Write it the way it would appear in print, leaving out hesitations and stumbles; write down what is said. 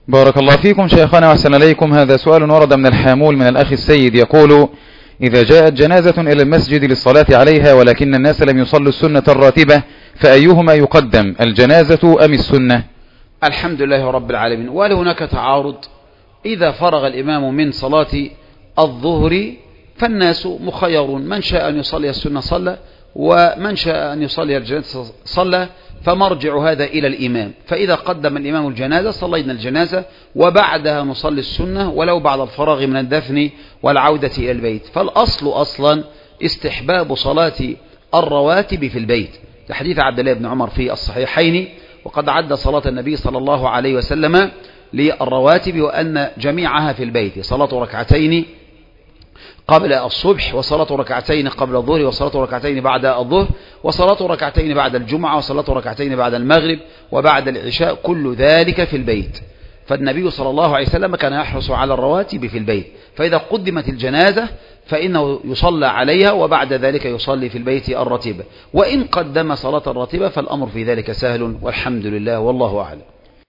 بارك الله فيكم شيخنا وأحسن إليكم. هذا سؤال ورد من الحامول من الأخ السيد، يقول: إذا جاءت جنازة إلى المسجد للصلاة عليها ولكن الناس لم يصلوا السنة الراتبة فأيهما يقدم، الجنازة أم السنة؟ الحمد لله رب العالمين. وهل هناك تعارض؟ إذا فرغ الإمام من صلاة الظهر فالناس مخيرون، من شاء أن يصلي السنة صلى، ومن شاء أن يصلي الجنازة صلى، فمرجع هذا إلى الإمام. فإذا قدم الإمام الجنازة صلينا الجنازة وبعدها نصلي السنة ولو بعد الفراغ من الدفن والعودة إلى البيت. فالأصل أصلا استحباب صلاة الرواتب في البيت، لحديث عبد الله بن عمر في الصحيحين، وقد عد صلاة النبي صلى الله عليه وسلم للرواتب وأن جميعها في البيت: صلاة ركعتين قبل الصبح، وصلاة ركعتين قبل الظهر، وصلاة ركعتين بعد الظهر، وصلاة ركعتين بعد الجمعة، وصلاة ركعتين بعد المغرب وبعد العشاء، كل ذلك في البيت. فالنبي صلى الله عليه وسلم كان يحرص على الرواتب في البيت، فإذا قدمت الجنازة فإنه يصلى عليها وبعد ذلك يصلي في البيت الراتبة. وإن قدم صلاة الراتبة فالأمر في ذلك سهل والحمد لله والله أعلم.